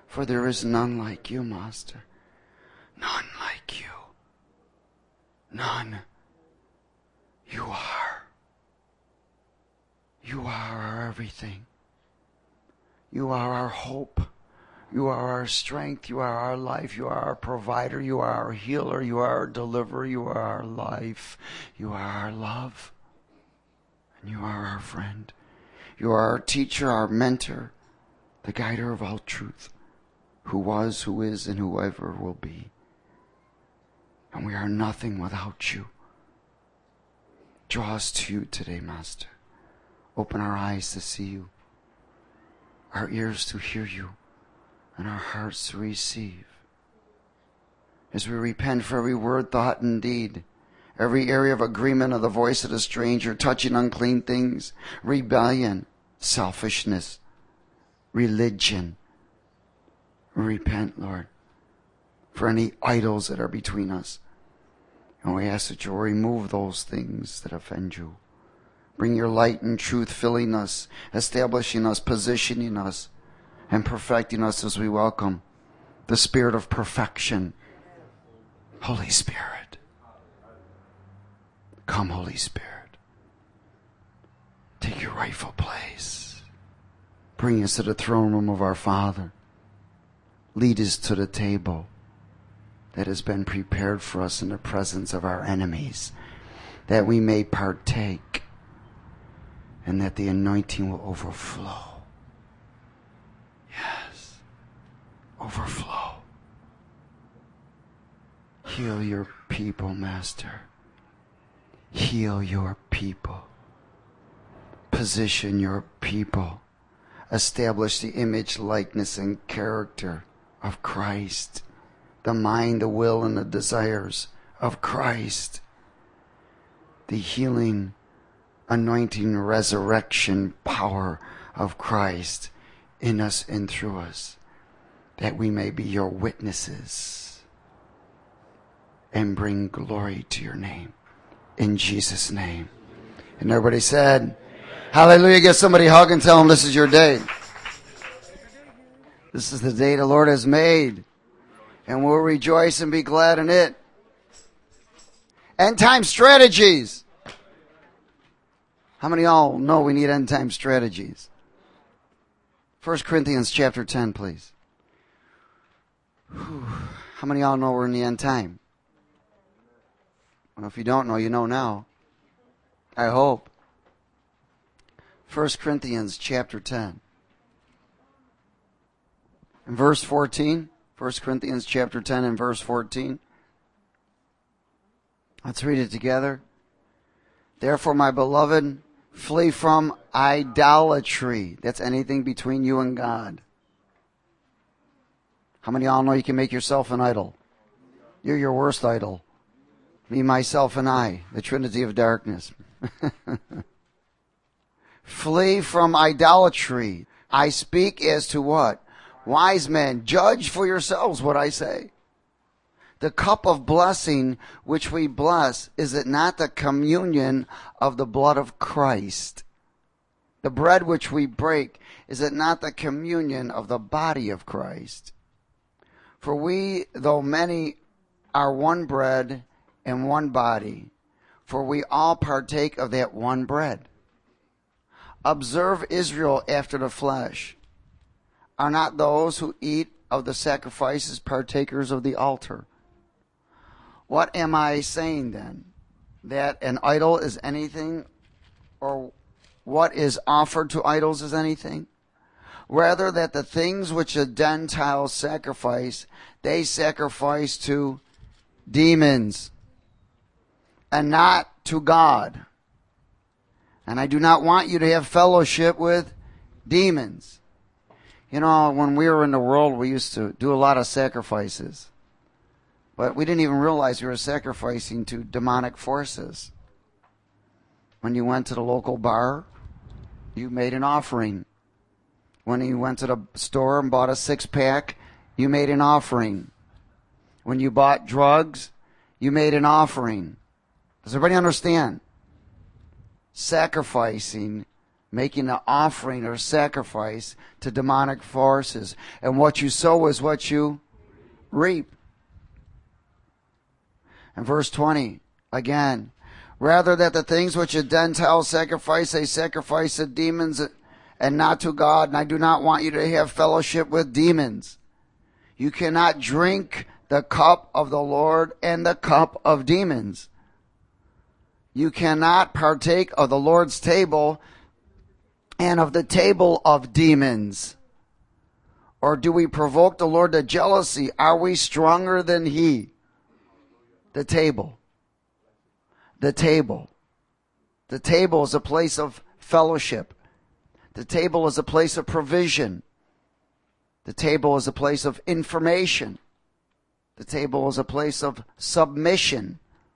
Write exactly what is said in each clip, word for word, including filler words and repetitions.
For there is none like you, Master. None like you. None. You are. You are our everything. You are our hope. You are our strength. You are our life. You are our provider. You are our healer. You are our deliverer. You are our life. You are our love. And you are our friend. You are our teacher, our mentor, the guider of all truth, who was, who is, and who ever will be. And we are nothing without you. Draw us to you today, Master. Open our eyes to see you, our ears to hear you, and our hearts to receive. As we repent for every word, thought, and deed, every area of agreement of the voice of the stranger, touching unclean things, rebellion, selfishness, religion. Repent, Lord, for any idols that are between us. And we ask that you'll remove those things that offend you. Bring your light and truth filling us, establishing us, positioning us, and perfecting us as we welcome the Spirit of perfection. Holy Spirit. Come, Holy Spirit. Take your rightful place. Bring us to the throne room of our Father. Lead us to the table that has been prepared for us in the presence of our enemies, that we may partake and that the anointing will overflow. Yes, overflow. Heal your people, Master. Heal your people. Position your people. Establish the image, likeness, and character of Christ. The mind, the will, and the desires of Christ. The healing, anointing, resurrection power of Christ in us and through us, that we may be your witnesses and bring glory to your name. In Jesus' name. And everybody said, hallelujah. Give somebody a hug and tell them this is your day. This is the day the Lord has made, and we'll rejoice and be glad in it. End time strategies. How many of y'all know we need end time strategies? First Corinthians chapter ten, please. Whew. How many of y'all know we're in the end time? Well, if you don't know, you know now. I hope. First Corinthians chapter ten. In verse fourteen. First Corinthians chapter ten and verse fourteen. Let's read it together. Therefore, my beloved, flee from idolatry. That's anything between you and God. How many of y'all know you can make yourself an idol? You're your worst idol. Me, myself, and I, the Trinity of darkness. Flee from idolatry. I speak as to what? Wise men, judge for yourselves what I say. The cup of blessing which we bless, is it not the communion of the blood of Christ? The bread which we break, is it not the communion of the body of Christ? For we, though many, are one bread and one body, for we all partake of that one bread. Observe Israel after the flesh. Are not those who eat of the sacrifices partakers of the altar? What am I saying then? That an idol is anything, or what is offered to idols is anything? Rather, that the things which the Gentiles sacrifice, they sacrifice to demons and not to God. And I do not want you to have fellowship with demons. You know, when we were in the world, we used to do a lot of sacrifices. But we didn't even realize we were sacrificing to demonic forces. When you went to the local bar, you made an offering. When you went to the store and bought a six-pack, you made an offering. When you bought drugs, you made an offering. Does everybody understand? Sacrificing making an offering or sacrifice to demonic forces. And what you sow is what you reap. And verse twenty, again, rather that the things which the Gentiles sacrifice, they sacrifice to demons and not to God. And I do not want you to have fellowship with demons. You cannot drink the cup of the Lord and the cup of demons. You cannot partake of the Lord's table and of the table of demons. Or do we provoke the Lord to jealousy? Are we stronger than He? The table. The table. The table is a place of fellowship. The table is a place of provision. The table is a place of information. The table is a place of submission.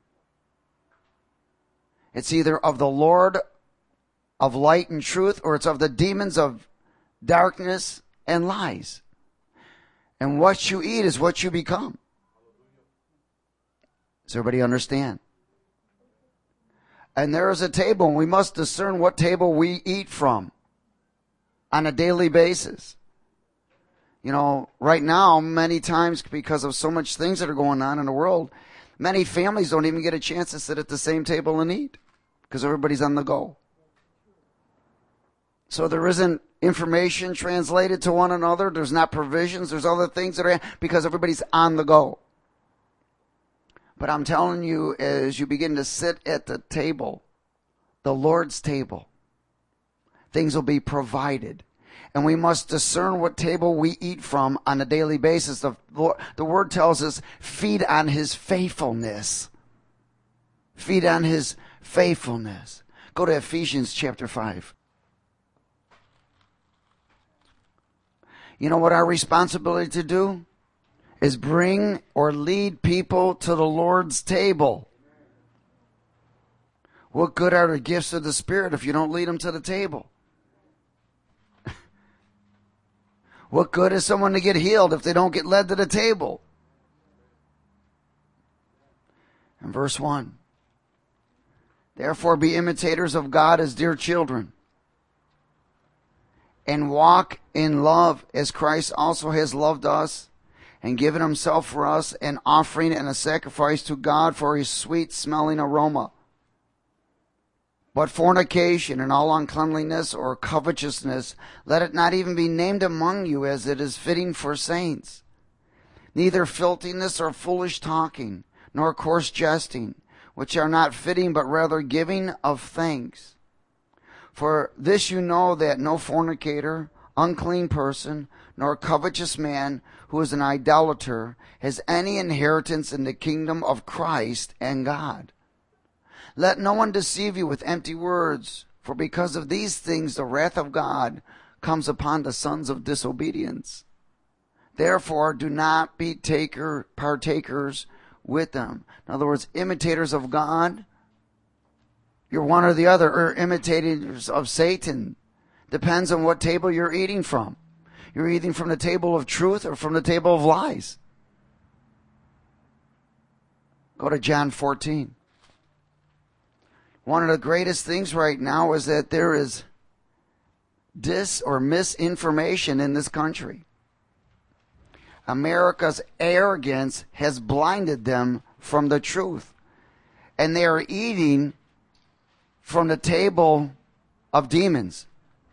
It's either of the Lord of light and truth, or it's of the demons of darkness and lies. And what you eat is what you become. Does everybody understand? And there is a table, and we must discern what table we eat from on a daily basis. You know, right now, many times, because of so much things that are going on in the world, many families don't even get a chance to sit at the same table and eat because everybody's on the go. So there isn't information translated to one another. There's not provisions. There's other things that are because everybody's on the go. But I'm telling you, as you begin to sit at the table, the Lord's table, things will be provided. And we must discern what table we eat from on a daily basis. The, the word tells us, feed on His faithfulness. Feed on His faithfulness. Go to Ephesians chapter five. You know what our responsibility to do is bring or lead people to the Lord's table. What good are the gifts of the Spirit if you don't lead them to the table? What good is someone to get healed if they don't get led to the table? And verse one. Therefore be imitators of God as dear children, and walk in love as Christ also has loved us and given Himself for us, an offering and a sacrifice to God for His sweet smelling aroma. But fornication and all uncleanliness or covetousness, let it not even be named among you as it is fitting for saints. Neither filthiness or foolish talking, nor coarse jesting, which are not fitting, but rather giving of thanks. For this you know, that no fornicator, unclean person, nor covetous man who is an idolater has any inheritance in the kingdom of Christ and God. Let no one deceive you with empty words, for because of these things the wrath of God comes upon the sons of disobedience. Therefore do not be taker, partakers with them. In other words, imitators of God. You're one or the other, or imitators of Satan. Depends on what table you're eating from. You're eating from the table of truth or from the table of lies. Go to John fourteen. One of the greatest things right now is that there is dis or misinformation in this country. America's arrogance has blinded them from the truth. And they are eating from the table of demons.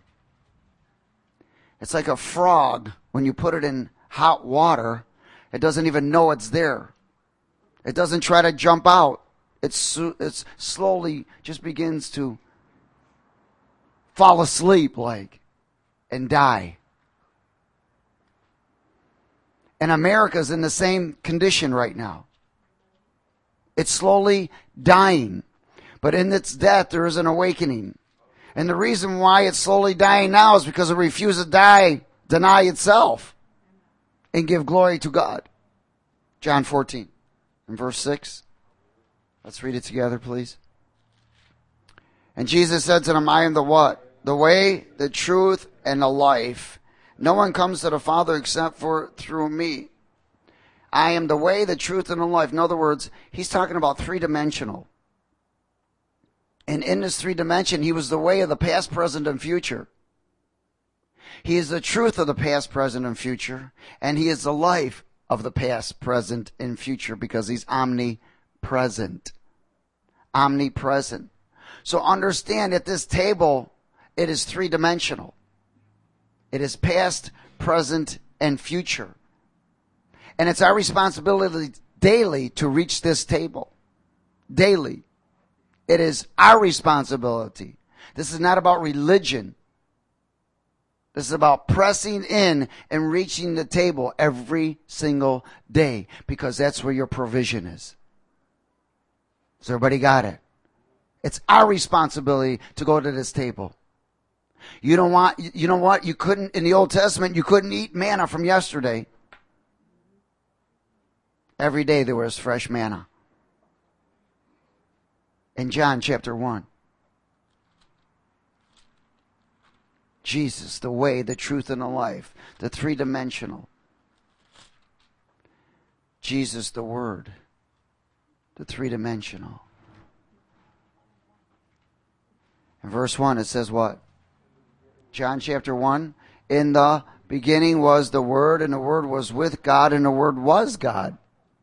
It's like a frog. When you put it in hot water, it doesn't even know it's there. It doesn't try to jump out. It's, it's slowly just begins to fall asleep like and die. And America's in the same condition right now. It's slowly dying. But in its death, there is an awakening. And the reason why it's slowly dying now is because it refuses to die, deny itself, and give glory to God. John fourteen and verse six. Let's read it together, please. And Jesus said to them, I am the what? The way, the truth, and the life. No one comes to the Father except for through me. I am the way, the truth, and the life. In other words, he's talking about three-dimensional. And in this three dimension, he was the way of the past, present, and future. He is the truth of the past, present, and future. And he is the life of the past, present, and future because he's omnipresent. Omnipresent. So understand at this table, it is three-dimensional. It is past, present, and future. And it's our responsibility daily to reach this table. Daily. It is our responsibility. This is not about religion. This is about pressing in and reaching the table every single day because that's where your provision is. So everybody got it? It's our responsibility to go to this table. You don't want, you know what? You couldn't, in the Old Testament, you couldn't eat manna from yesterday. Every day there was fresh manna. In John chapter one. Jesus, the way, the truth, and the life. The three-dimensional. Jesus, the Word. The three-dimensional. In verse one it says what? John chapter one. In the beginning was the Word, and the Word was with God, and the Word was God.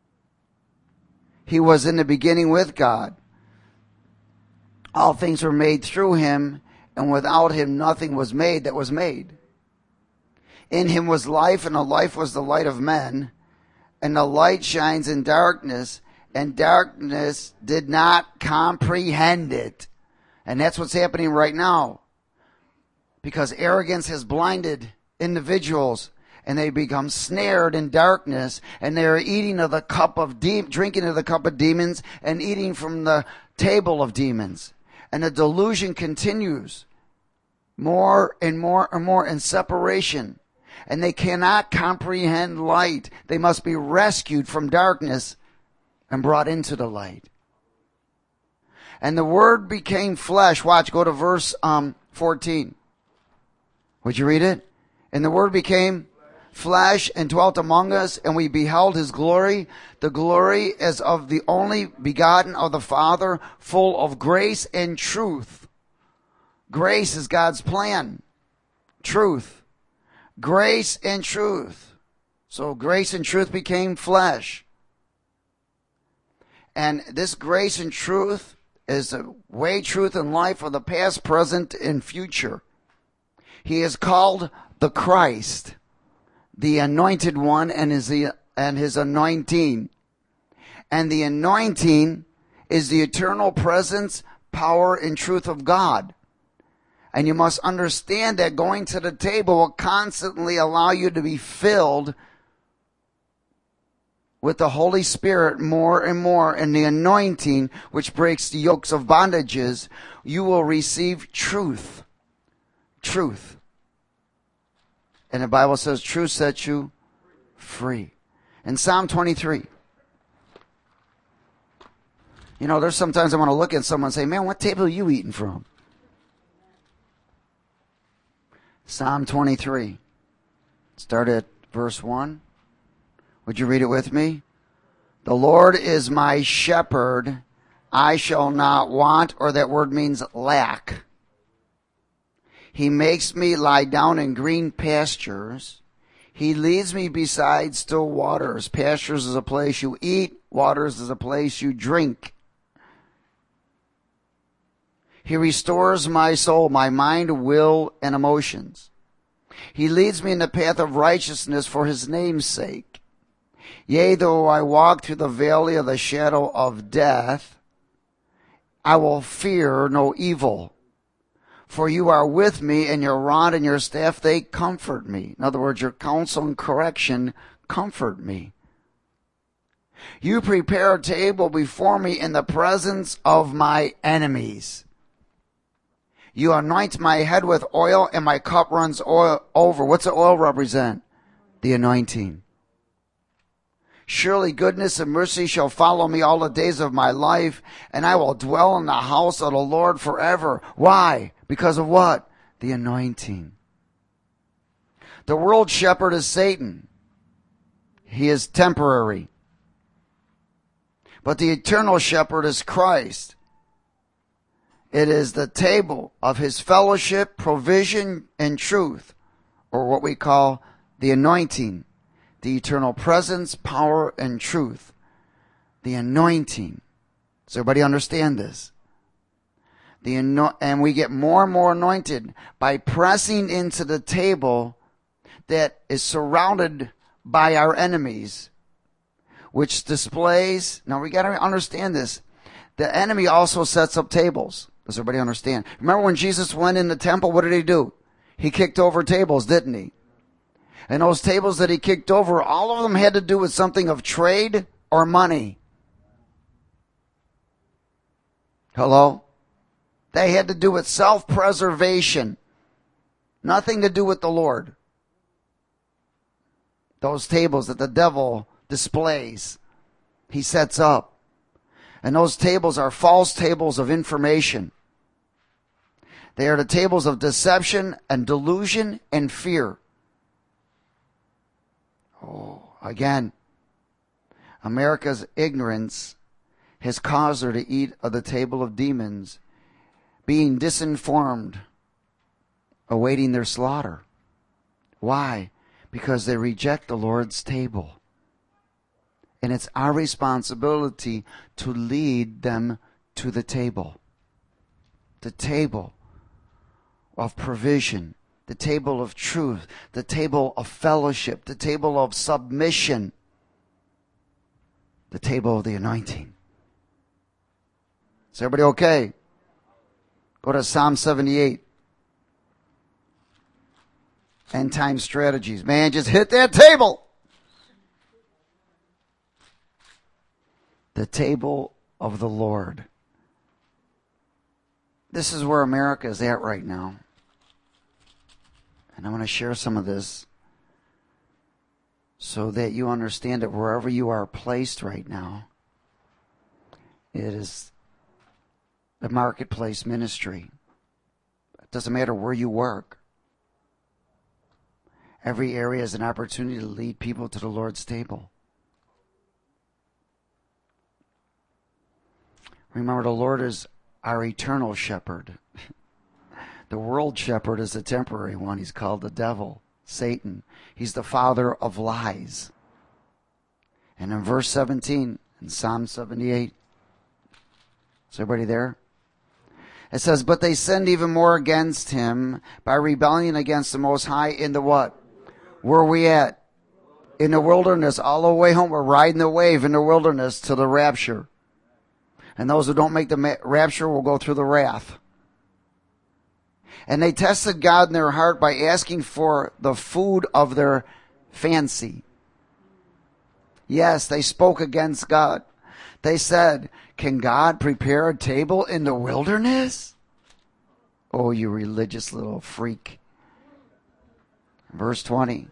He was in the beginning with God. All things were made through him, and without him nothing was made that was made. In him was life, and the life was the light of men. And the light shines in darkness, and darkness did not comprehend it. And that's what's happening right now. Because arrogance has blinded individuals, and they become snared in darkness, and they are eating of the cup of de- drinking of the cup of demons, and eating from the table of demons. And the delusion continues more and more and more in separation. And they cannot comprehend light. They must be rescued from darkness and brought into the light. And the Word became flesh. Watch, go to verse um, fourteen. Would you read it? And the Word became flesh and dwelt among us, and we beheld his glory, the glory as of the only begotten of the Father, full of grace and truth. Grace is God's plan. Truth. Grace and truth. So grace and truth became flesh. And this grace and truth is the way, truth, and life of the past, present, and future. He is called the Christ, the anointed one, and his, and his anointing. And the anointing is the eternal presence, power, and truth of God. And you must understand that going to the table will constantly allow you to be filled with the Holy Spirit more and more, and the anointing which breaks the yokes of bondages. You will receive truth. Truth. And the Bible says truth sets you free. In Psalm twenty-three. You know, there's sometimes I want to look at someone and say, man, what table are you eating from? Psalm twenty-three. Start at verse one. Would you read it with me? The Lord is my shepherd. I shall not want, or that word means lack. He makes me lie down in green pastures. He leads me beside still waters. Pastures is a place you eat. Waters is a place you drink. He restores my soul, my mind, will, and emotions. He leads me in the path of righteousness for his name's sake. Yea, though I walk through the valley of the shadow of death, I will fear no evil. For you are with me, and your rod and your staff, they comfort me. In other words, your counsel and correction comfort me. You prepare a table before me in the presence of my enemies. You anoint my head with oil, and my cup runs oil over. What's the oil represent? The anointing. Surely goodness and mercy shall follow me all the days of my life, and I will dwell in the house of the Lord forever. Why? Because of what? The anointing. The world shepherd is Satan. He is temporary. But the eternal shepherd is Christ. It is the table of his fellowship, provision, and truth, or what we call the anointing, the eternal presence, power, and truth. The anointing. Does everybody understand this? The ano- and we get more and more anointed by pressing into the table that is surrounded by our enemies, which displays, now we got to understand this, the enemy also sets up tables. Does everybody understand? Remember when Jesus went in the temple, what did he do? He kicked over tables, didn't he? And those tables that he kicked over, all of them had to do with something of trade or money. Hello? They had to do with self-preservation. Nothing to do with the Lord. Those tables that the devil displays, he sets up. And those tables are false tables of information. They are the tables of deception and delusion and fear. Oh, again, America's ignorance has caused her to eat of the table of demons, being disinformed, awaiting their slaughter. Why? Because they reject the Lord's table. And it's our responsibility to lead them to the table. The table of provision, the table of truth, the table of fellowship, the table of submission, the table of the anointing. Is everybody okay? Go to Psalm seventy-eight. End time strategies. Man, just hit that table. The table of the Lord. This is where America is at right now. And I'm going to share some of this so that you understand that wherever you are placed right now, it is the marketplace ministry. It doesn't matter where you work. Every area is an opportunity to lead people to the Lord's table. Remember, the Lord is our eternal shepherd. The world shepherd is a temporary one. He's called the devil, Satan. He's the father of lies. And in verse seventeen, in Psalm seventy-eight, is everybody there? It says, but they sinned even more against him by rebelling against the Most High in the what? Where are we at? In the wilderness, all the way home. We're riding the wave in the wilderness to the rapture. And those who don't make the rapture will go through the wrath. And they tested God in their heart by asking for the food of their fancy. Yes, they spoke against God. They said, can God prepare a table in the wilderness? Oh, you religious little freak. Verse twenty.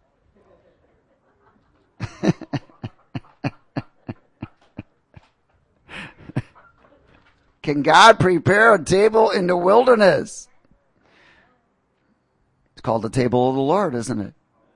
Can God prepare a table in the wilderness? It's called the table of the Lord, isn't it?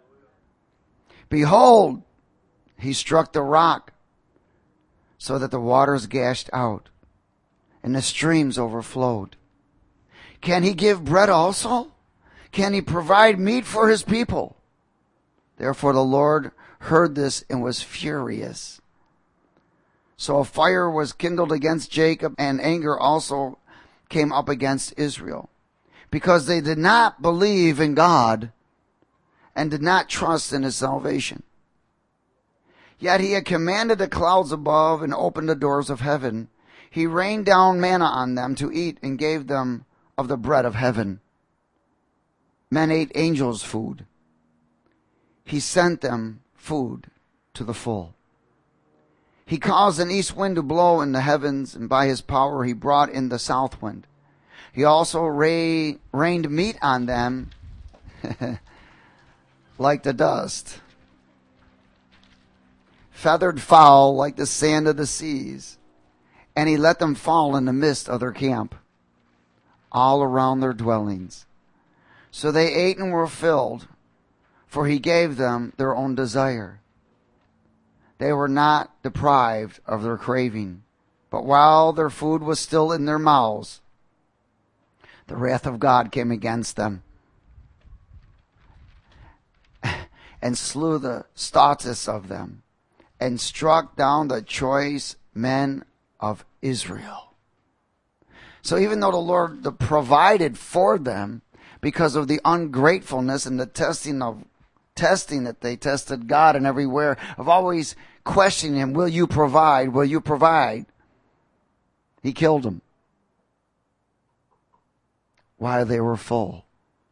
Behold, he struck the rock so that the waters gashed out and the streams overflowed. Can he give bread also? Can he provide meat for his people? Therefore the Lord heard this and was furious. So a fire was kindled against Jacob, and anger also came up against Israel, because they did not believe in God and did not trust in his salvation. Yet he had commanded the clouds above and opened the doors of heaven. He rained down manna on them to eat and gave them of the bread of heaven. Men ate angels' food. He sent them food to the full. He caused an east wind to blow in the heavens, and by his power he brought in the south wind. He also ra- rained meat on them like the dust, feathered fowl like the sand of the seas, and he let them fall in the midst of their camp, all around their dwellings. So they ate and were filled, for he gave them their own desire. They were not deprived of their craving, but while their food was still in their mouths, The wrath of God came against them and slew the stoutest of them and struck down the choice men of Israel. So even though the Lord the provided for them because of the ungratefulness and the testing of testing that they tested God and everywhere of always questioning him, will you provide? Will you provide? He killed them while they were full.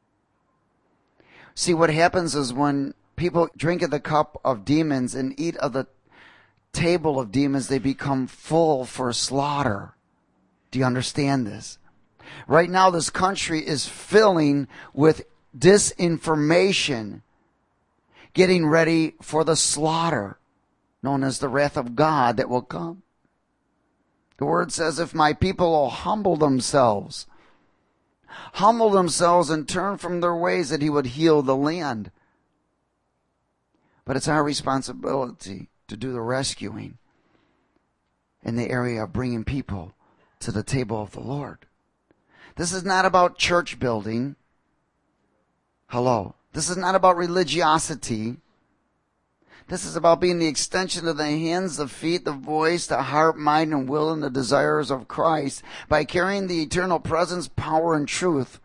See, what happens is when people drink of the cup of demons and eat of the table of demons, they become full for slaughter. Do you understand this? Right now, this country is filling with disinformation, getting ready for the slaughter, known as the wrath of God that will come. The word says, if my people will humble themselves, humble themselves and turn from their ways, that he would heal the land. But it's our responsibility to do the rescuing in the area of bringing people to the table of the Lord. This is not about church building. Hello. This is not about religiosity. This is about being the extension of the hands, the feet, the voice, the heart, mind, and will, and the desires of Christ by carrying the eternal presence, power, and truth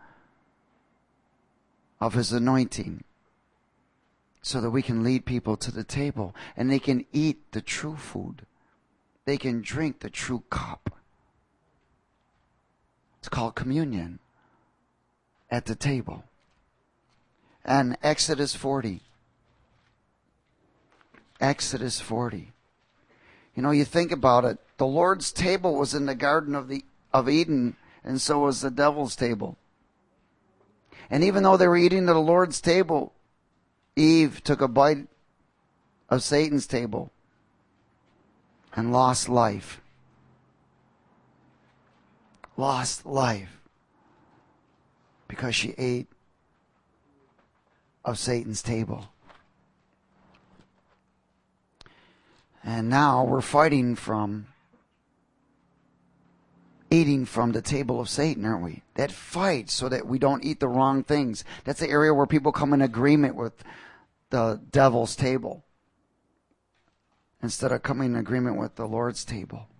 of his anointing, so that we can lead people to the table and they can eat the true food. They can drink the true cup. It's called communion at the table. And Exodus forty. Exodus forty. You know, you think about it. The Lord's table was in the Garden of the of Eden, and so was the devil's table. And even though they were eating at the Lord's table, Eve took a bite of Satan's table and lost life. Lost life because she ate of Satan's table. And now we're fighting from eating from the table of Satan, aren't we? That fight so that we don't eat the wrong things. That's the area where people come in agreement with the devil's table instead of coming in agreement with the Lord's table.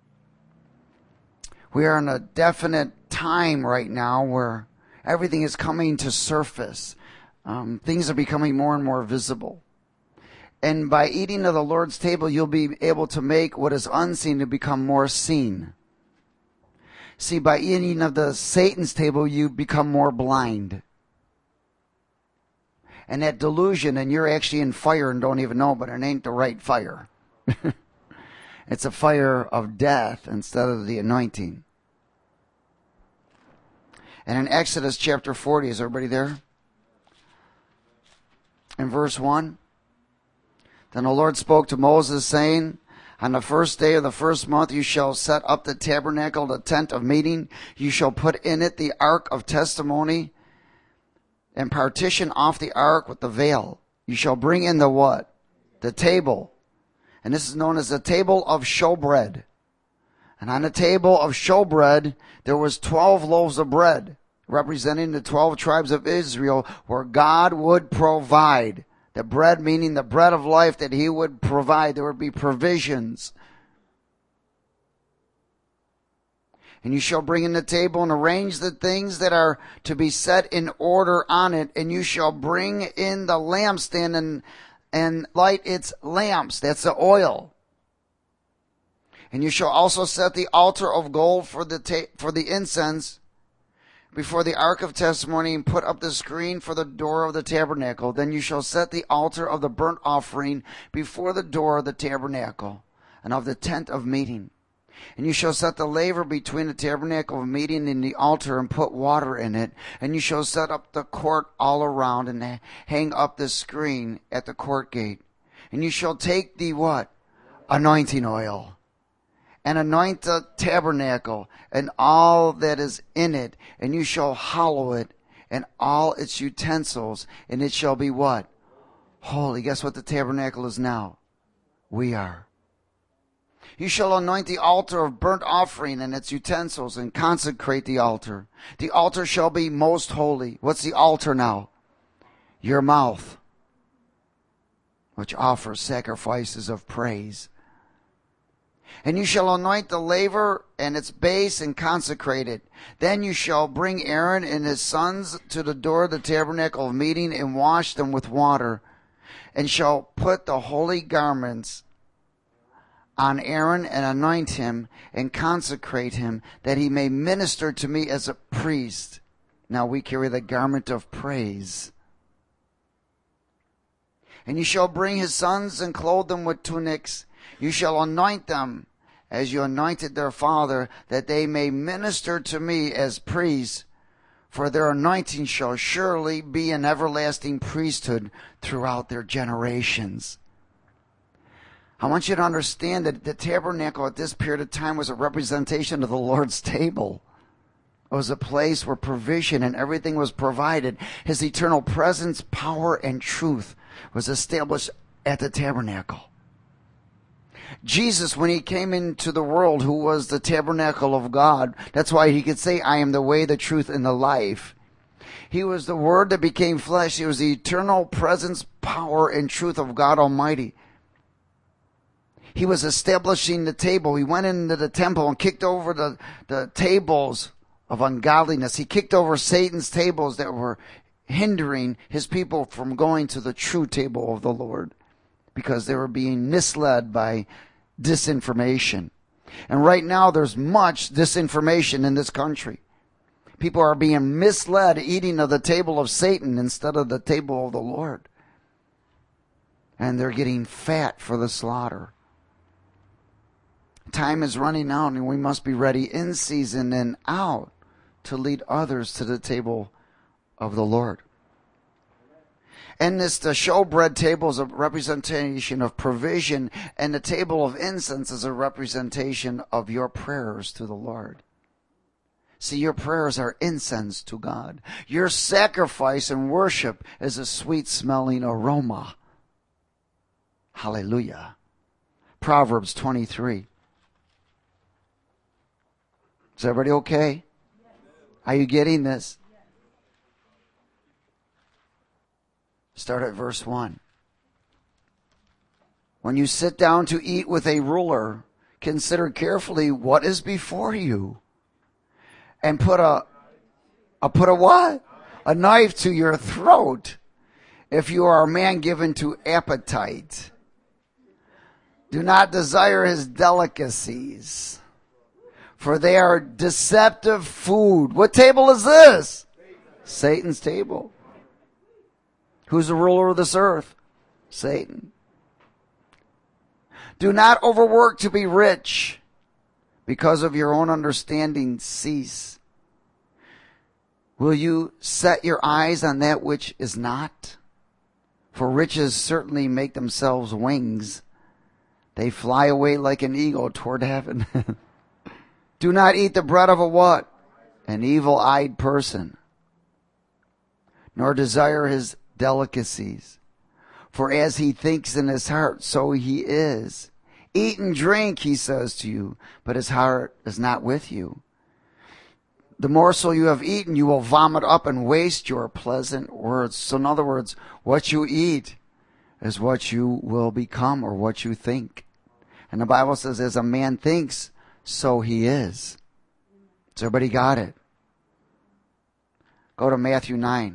We are in a definite time right now where everything is coming to surface. Um, things are becoming more and more visible. And by eating of the Lord's table, you'll be able to make what is unseen to become more seen. See, by eating of the Satan's table, you become more blind. And that delusion, and you're actually in fire and don't even know, but it ain't the right fire. It's a fire of death instead of the anointing. And in Exodus chapter forty, is everybody there? In verse one, then the Lord spoke to Moses, saying, on the first day of the first month you shall set up the tabernacle, the tent of meeting. You shall put in it the ark of testimony, and partition off the ark with the veil. You shall bring in the what? The table. And this is known as the table of showbread. And on the table of showbread, there was twelve loaves of bread, representing the twelve tribes of Israel, where God would provide. The bread meaning the bread of life that he would provide. There would be provisions. And you shall bring in the table and arrange the things that are to be set in order on it. And you shall bring in the lampstand and, and light its lamps. That's the oil. And you shall also set the altar of gold for the ta- for the incense before the ark of testimony, and put up the screen for the door of the tabernacle. Then you shall set the altar of the burnt offering before the door of the tabernacle and of the tent of meeting. And you shall set the laver between the tabernacle of meeting and the altar, and put water in it. And you shall set up the court all around, and hang up the screen at the court gate. And you shall take the what? Anointing oil, and anoint the tabernacle and all that is in it. And you shall hallow it and all its utensils, and it shall be what? Holy. Guess what the tabernacle is now? We are. You shall anoint the altar of burnt offering and its utensils and consecrate the altar. The altar shall be most holy. What's the altar now? Your mouth, which offers sacrifices of praise. And you shall anoint the laver and its base and consecrate it. Then you shall bring Aaron and his sons to the door of the tabernacle of meeting and wash them with water, and shall put the holy garments on Aaron and anoint him and consecrate him, that he may minister to me as a priest. Now we carry the garment of praise. And you shall bring his sons and clothe them with tunics. You shall anoint them as you anointed their father, that they may minister to me as priests. For their anointing shall surely be an everlasting priesthood throughout their generations. I want you to understand that the tabernacle at this period of time was a representation of the Lord's table. It was a place where provision and everything was provided. His eternal presence, power, and truth was established at the tabernacle. Jesus, when he came into the world, who was the tabernacle of God, that's why he could say, I am the way, the truth, and the life. He was the Word that became flesh. He was the eternal presence, power, and truth of God Almighty. He was establishing the table. He went into the temple and kicked over the, the tables of ungodliness. He kicked over Satan's tables that were hindering his people from going to the true table of the Lord, because they were being misled by disinformation. And right now there's much disinformation in this country. People are being misled, eating of the table of Satan instead of the table of the Lord. And they're getting fat for the slaughter. Time is running out, and we must be ready in season and out to lead others to the table of the Lord. And this, the showbread table is a representation of provision, and the table of incense is a representation of your prayers to the Lord. See, your prayers are incense to God. Your sacrifice and worship is a sweet-smelling aroma. Hallelujah. Proverbs twenty-three. Is everybody okay? Are you getting this? Start at verse one. When you sit down to eat with a ruler, consider carefully what is before you, and put a, a put a what? A knife to your throat, if you are a man given to appetite. Do not desire his delicacies, for they are deceptive food. What table is this? Satan's table. Who's the ruler of this earth? Satan. Do not overwork to be rich, because of your own understanding cease. Will you set your eyes on that which is not? For riches certainly make themselves wings. They fly away like an eagle toward heaven. Do not eat the bread of a what? An evil-eyed person, nor desire his delicacies. For as he thinks in his heart, so he is. Eat and drink, he says to you, but his heart is not with you. The morsel you have eaten, you will vomit up and waste your pleasant words. So in other words, what you eat is what you will become, or what you think. And the Bible says, as a man thinks, so he is. So everybody got it? Go to Matthew nine.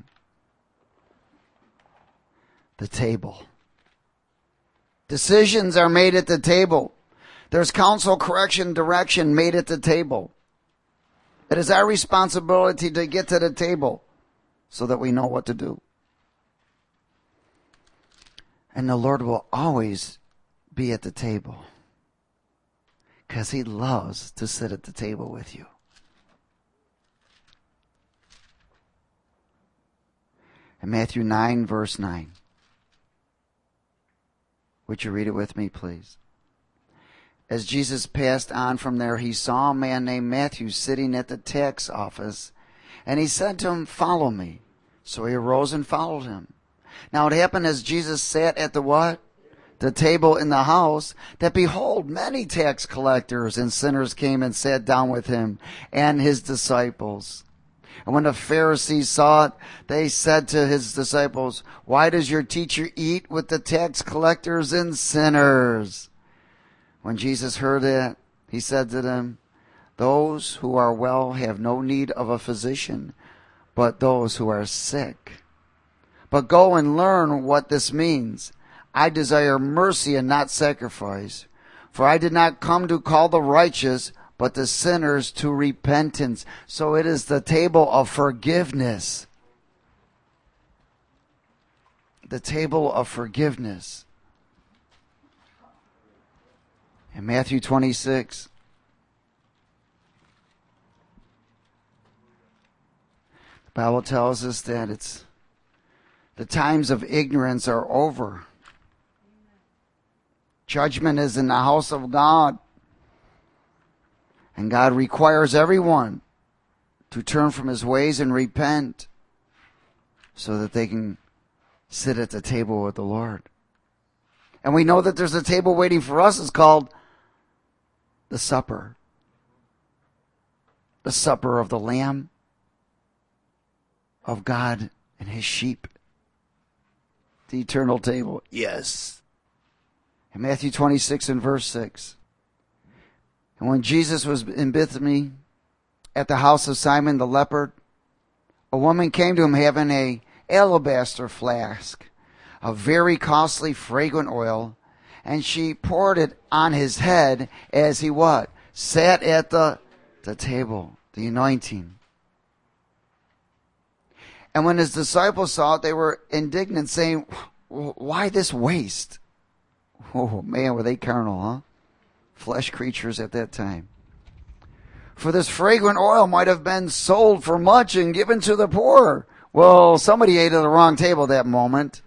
The table. Decisions are made at the table. There's counsel, correction, direction made at the table. It is our responsibility to get to the table so that we know what to do. And the Lord will always be at the table, because he loves to sit at the table with you. In Matthew nine, verse nine. Would you read it with me, please? As Jesus passed on from there, he saw a man named Matthew sitting at the tax office, and he said to him, "Follow me." So he arose and followed him. Now it happened as Jesus sat at the what? the table in the house, that behold, many tax collectors and sinners came and sat down with him and his disciples. And when the Pharisees saw it, they said to his disciples, why does your teacher eat with the tax collectors and sinners? When Jesus heard it, he said to them, those who are well have no need of a physician, but those who are sick. But go and learn what this means. I desire mercy and not sacrifice. For I did not come to call the righteous, but the sinners to repentance. So it is the table of forgiveness. The table of forgiveness. In Matthew twenty-six. The Bible tells us that it's the times of ignorance are over. Judgment is in the house of God. And God requires everyone to turn from his ways and repent so that they can sit at the table with the Lord. And we know that there's a table waiting for us. It's called the supper. The supper of the Lamb of God and his sheep. The eternal table. Yes. In Matthew twenty-six and verse six. And when Jesus was in Bethany at the house of Simon the leper, a woman came to him having a alabaster flask of very costly fragrant oil, and she poured it on his head as he what? Sat at the, the table, the anointing. And when his disciples saw it, they were indignant, saying, why this waste? Oh man, were they carnal, huh? Flesh creatures at that time. For this fragrant oil might have been sold for much and given to the poor. Well, somebody ate at the wrong table that moment.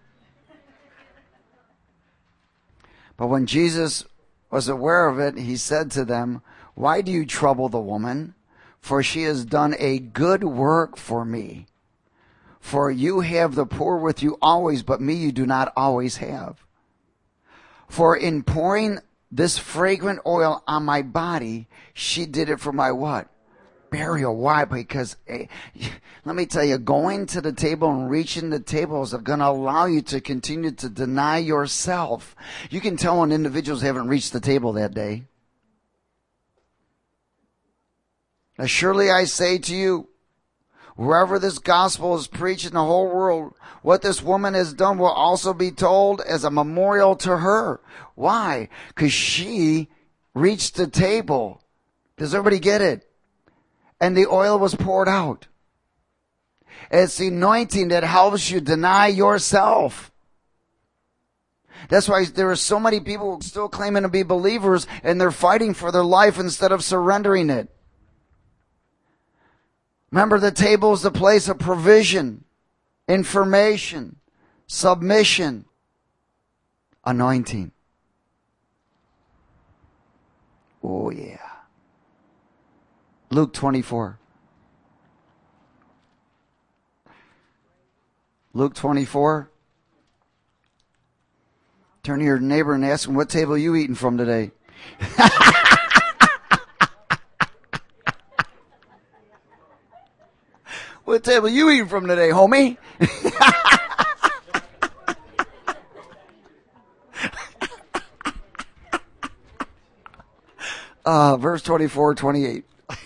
But when Jesus was aware of it, he said to them, why do you trouble the woman? For she has done a good work for me. For you have the poor with you always, but me you do not always have. For in pouring this fragrant oil on my body, she did it for my what? Burial. Why? Because, eh, let me tell you, going to the table and reaching the table is going to allow you to continue to deny yourself. You can tell when individuals haven't reached the table that day. Now, surely I say to you, wherever this gospel is preached in the whole world, what this woman has done will also be told as a memorial to her. Why? Because she reached the table. Does everybody get it? And the oil was poured out. It's the anointing that helps you deny yourself. That's why there are so many people still claiming to be believers and they're fighting for their life instead of surrendering it. Remember, the table is the place of provision, information, submission, anointing. Oh, yeah. Luke twenty-four. Luke twenty-four. Turn to your neighbor and ask him, what table are you eating from today? What table are you eating from today, homie? uh, verse twenty-four, twenty-eight.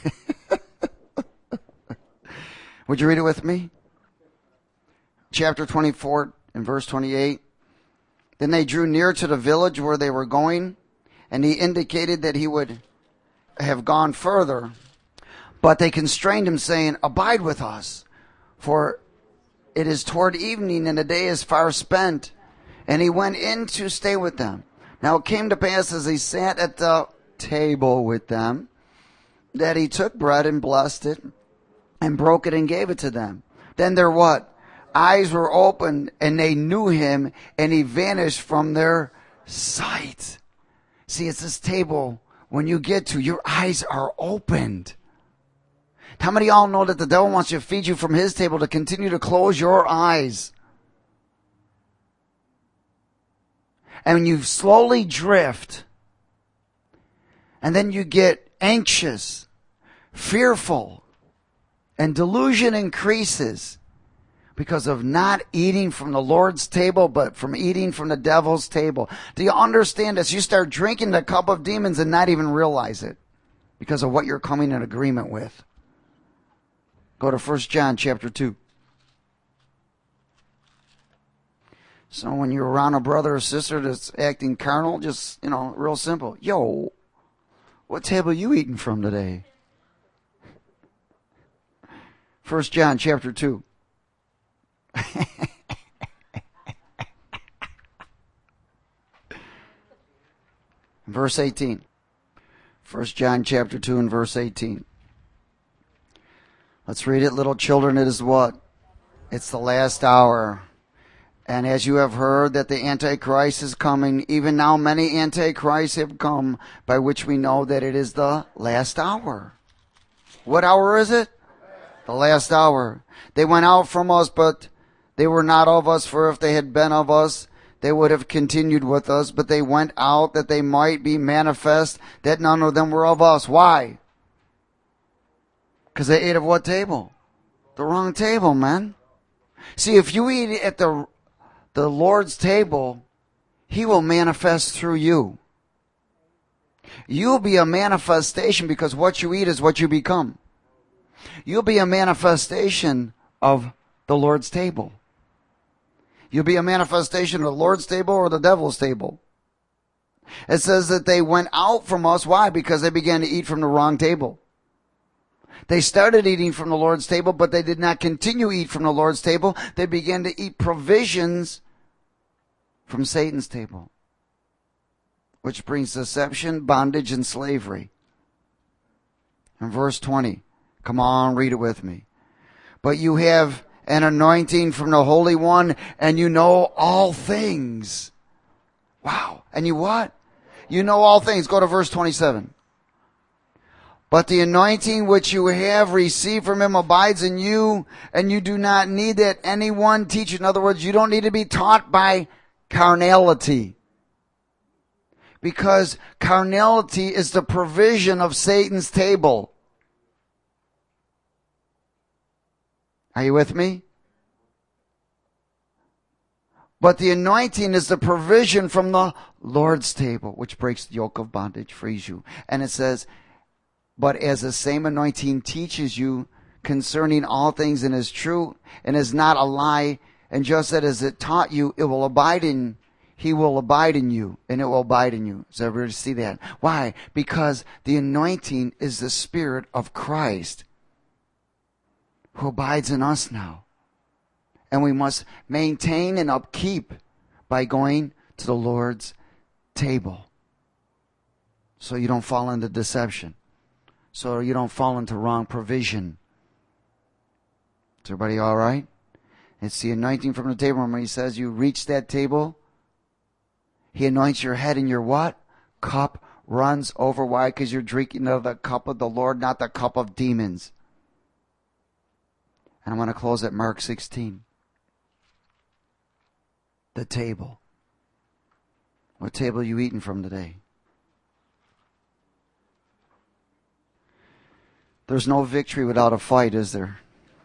Would you read it with me? Chapter twenty-four and verse twenty-eight. Then they drew near to the village where they were going, and he indicated that he would have gone further. But they constrained him, saying, abide with us, for it is toward evening, and the day is far spent. And he went in to stay with them. Now it came to pass, as he sat at the table with them, that he took bread and blessed it, and broke it and gave it to them. Then their what? Eyes were opened, and they knew him, and he vanished from their sight. See, it's this table, when you get to, your eyes are opened. How many of y'all know that the devil wants to feed you from his table to continue to close your eyes? And you slowly drift. And then you get anxious, fearful, and delusion increases because of not eating from the Lord's table, but from eating from the devil's table. Do you understand this? You start drinking the cup of demons and not even realize it because of what you're coming in agreement with. Go to First John chapter two. So when you're around a brother or sister that's acting carnal, just, you know, real simple. Yo, what table are you eating from today? First John chapter two. Verse eighteen. First John chapter two and verse eighteen. Let's read it. Little children, it is what? It's the last hour. And as you have heard that the Antichrist is coming, even now many Antichrists have come, by which we know that it is the last hour. What hour is it? The last hour. They went out from us, but they were not of us, for if they had been of us, they would have continued with us. But they went out that they might be manifest that none of them were of us. Why? Because they ate of what table? The wrong table, man. See, if you eat at the the Lord's table, He will manifest through you. You'll be a manifestation because what you eat is what you become. You'll be a manifestation of the Lord's table. You'll be a manifestation of the Lord's table or the devil's table. It says that they went out from us. Why? Because they began to eat from the wrong table. They started eating from the Lord's table, but they did not continue to eat from the Lord's table. They began to eat provisions from Satan's table, which brings deception, bondage, and slavery. In verse twenty, come on, read it with me. But you have an anointing from the Holy One, and you know all things. Wow. And you what? You know all things. Go to verse twenty-seven. But the anointing which you have received from Him abides in you, and you do not need that anyone teach. In other words, you don't need to be taught by carnality. Because carnality is the provision of Satan's table. Are you with me? But the anointing is the provision from the Lord's table, which breaks the yoke of bondage, frees you. And it says, but as the same anointing teaches you concerning all things and is true and is not a lie, and just that as it taught you, it will abide in, He will abide in you, and it will abide in you. Does everybody see that? Why? Because the anointing is the Spirit of Christ who abides in us now. And we must maintain and upkeep by going to the Lord's table. So you don't fall into deception. So you don't fall into wrong provision. Is everybody all right? It's the anointing from the table. Remember, He says you reach that table. He anoints your head and your what? Cup runs over. Why? Because you're drinking of the cup of the Lord, not the cup of demons. And I'm going to close at Mark sixteen. The table. What table are you eating from today? There's no victory without a fight, is there?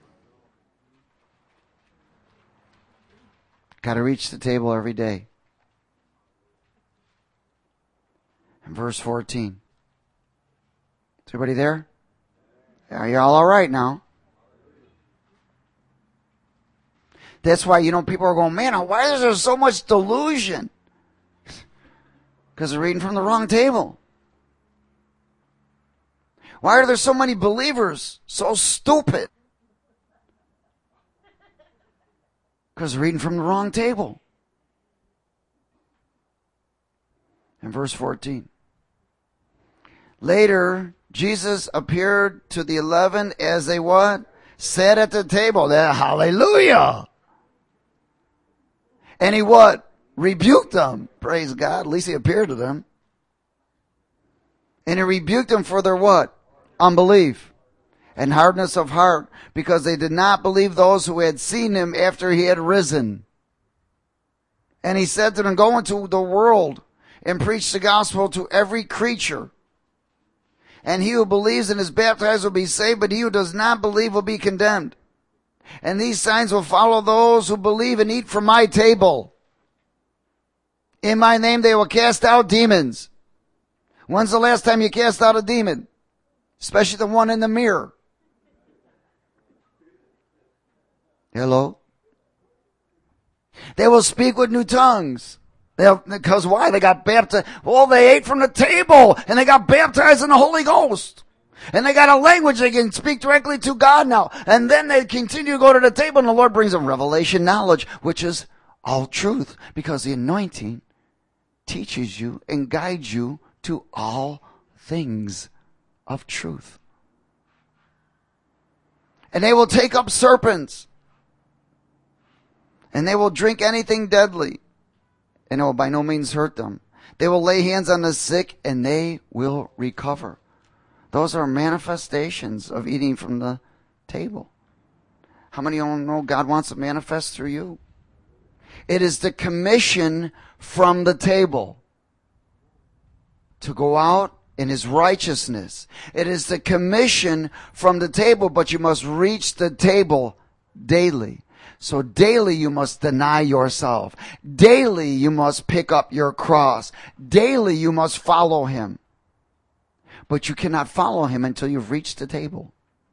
Got to reach the table every day. And verse fourteen. Is everybody there? Are you all all right now? That's why, you know, people are going, man, why is there so much delusion? Because they're reading from the wrong table. Why are there so many believers so stupid? Because they're reading from the wrong table. In verse fourteen. Later, Jesus appeared to the eleven as they what? Sat at the table. That, hallelujah. And He what? Rebuked them. Praise God. At least He appeared to them. And He rebuked them for their what? Unbelief and hardness of heart, because they did not believe those who had seen Him after He had risen. And he said to them, go into the world and preach the gospel to every creature. And he who believes and is baptized will be saved, but he who does not believe will be condemned. And these signs will follow those who believe and eat from my table. In my name they will cast out demons. When's the last time you cast out a demon? Especially the one in the mirror. Hello? They will speak with new tongues. They'll, because why? They got baptized. Well, they ate from the table and they got baptized in the Holy Ghost. And they got a language they can speak directly to God now. And then they continue to go to the table and the Lord brings them revelation knowledge, which is all truth. Because the anointing teaches you and guides you to all things of truth. And they will take up serpents. And they will drink anything deadly. And it will by no means hurt them. They will lay hands on the sick and they will recover. Those are manifestations of eating from the table. How many of you know God wants to manifest through you? It is the commission from the table to go out in his righteousness. It is the commission from the table, but you must reach the table daily. So daily you must deny yourself. Daily you must pick up your cross. Daily you must follow him. But you cannot follow him until you've reached the table.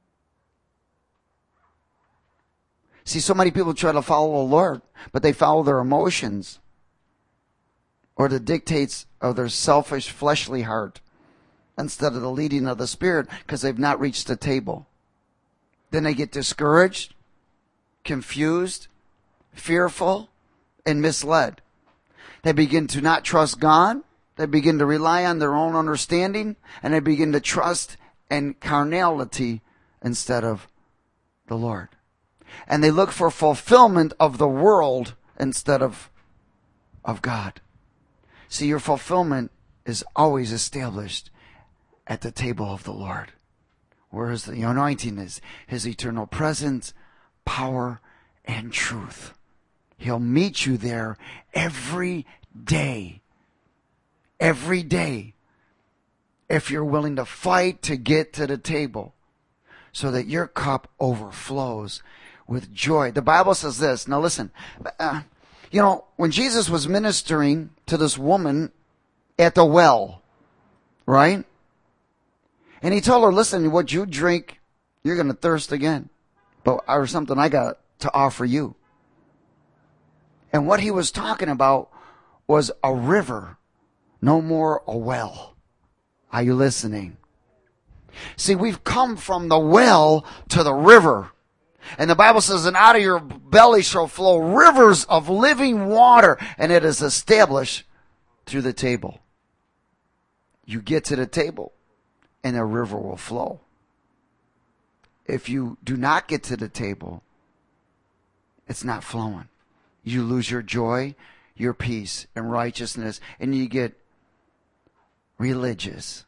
See, so many people try to follow the Lord, but they follow their emotions or the dictates of their selfish, fleshly heart instead of the leading of the Spirit because they've not reached the table. Then they get discouraged, confused, fearful, and misled. They begin to not trust God. They begin to rely on their own understanding, and they begin to trust in carnality instead of the Lord. And they look for fulfillment of the world instead of, of God. See, your fulfillment is always established at the table of the Lord. Whereas the anointing is his eternal presence, power, and truth. He'll meet you there every day. Every day. If you're willing to fight to get to the table so that your cup overflows with joy. The Bible says this. Now listen, uh, you know, when Jesus was ministering to this woman at the well, right? And he told her, listen, what you drink, you're going to thirst again. But or something I got to offer you. And what he was talking about was a river, no more a well. Are you listening? See, we've come from the well to the river. And the Bible says, and out of your belly shall flow rivers of living water. And it is established through the table. You get to the table and the river will flow. If you do not get to the table, it's not flowing. You lose your joy, your peace, and righteousness, and you get religious.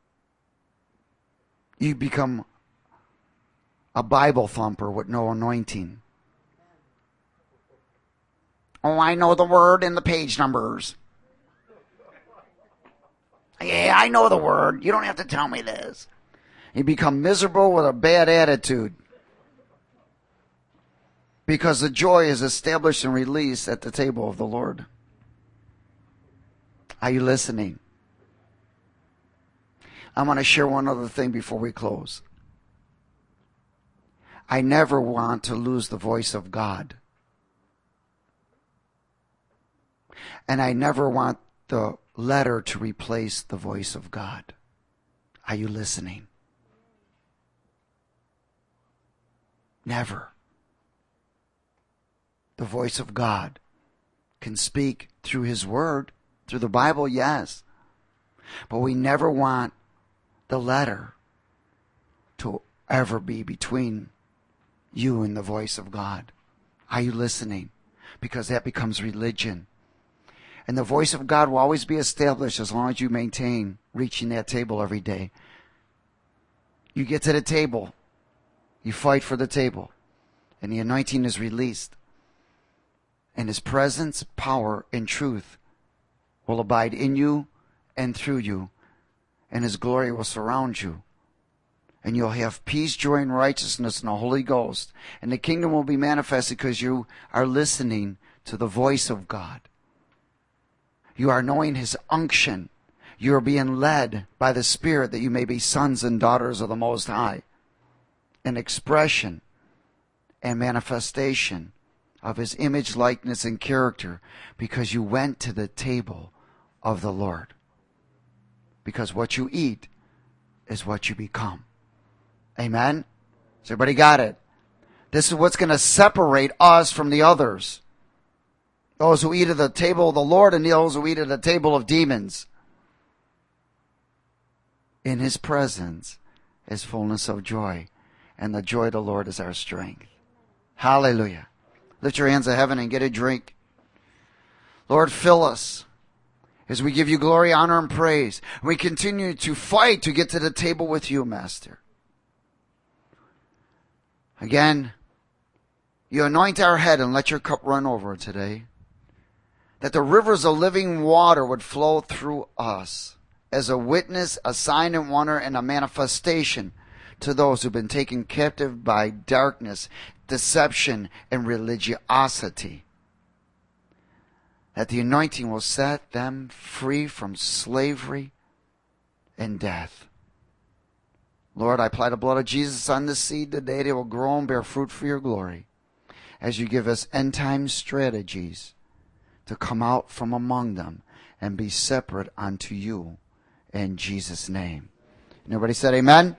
You become a Bible thumper with no anointing. Oh, I know the word and the page numbers. Yeah, I know the word. You don't have to tell me this. You become miserable with a bad attitude. Because the joy is established and released at the table of the Lord. Are you listening? I want to share one other thing before we close. I never want to lose the voice of God. And I never want the letter to replace the voice of God. Are you listening? Never. The voice of God can speak through his word, through the Bible, yes. But we never want the letter to ever be between you and the voice of God. Are you listening? Because that becomes religion. And the voice of God will always be established as long as you maintain reaching that table every day. You get to the table. You fight for the table. And the anointing is released. And his presence, power, and truth will abide in you and through you. And his glory will surround you. And you'll have peace, joy, and righteousness in the Holy Ghost. And the kingdom will be manifested because you are listening to the voice of God. You are knowing his unction. You are being led by the Spirit that you may be sons and daughters of the Most High. An expression and manifestation of his image, likeness, and character because you went to the table of the Lord. Because what you eat is what you become. Amen? Has everybody got it? This is what's going to separate us from the others. Those who eat at the table of the Lord and those who eat at the table of demons. In his presence is fullness of joy, and the joy of the Lord is our strength. Hallelujah. Lift your hands to heaven and get a drink. Lord, fill us as we give you glory, honor, and praise. We continue to fight to get to the table with you, Master. Again, you anoint our head and let your cup run over today. That the rivers of living water would flow through us as a witness, a sign and wonder, and a manifestation to those who've been taken captive by darkness, deception, and religiosity. That the anointing will set them free from slavery and death. Lord, I apply the blood of Jesus on this seed today. They will grow and bear fruit for your glory as you give us end-time strategies to come out from among them and be separate unto you in Jesus' name. And everybody said amen?